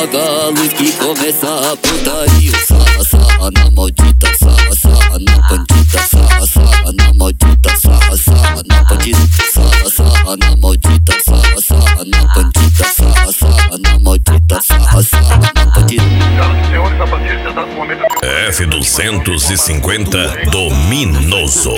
apaga a luz que começa a putaria. Sarra, sarra na maldita, sarra, sarra na bandida, sarra, sarra na maldita, sarra, sarra na bandida, sarra, sarra na maldita, sarra, sarra na bandida, sarra, sarra na maldita, sarra, sarra na bandida. F250 Dominoso.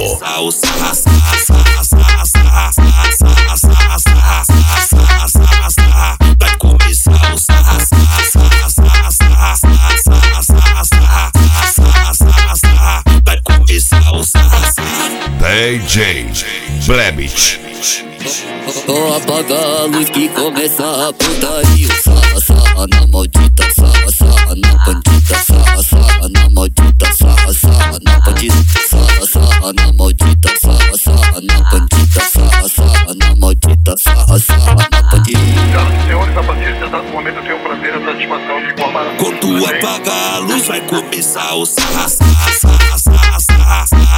Vai começar o sarra, sarra, sarra, sarra, sarra, sarra, sarra, sarra, sarra, sarra, sarra. Vai começar o sarra, sarra. DJ Blebit. Apaga a luz que começa a putaria. Sarra, sarra na maldita, sarra, sarra na bandida, sarra, sarra na maldita, sarra, sarra na bandida, sarra, sarra na maldita, sarra, sarra na bandida, sarra, sarra na maldita, sarra, sarra na bandida. Senhores, a partir de exato momento eu tenho o prazer e a satisfação de informar. Quando apagar a luz vai começar o sarra, sarra, sarra, sarra, sarra, sarra.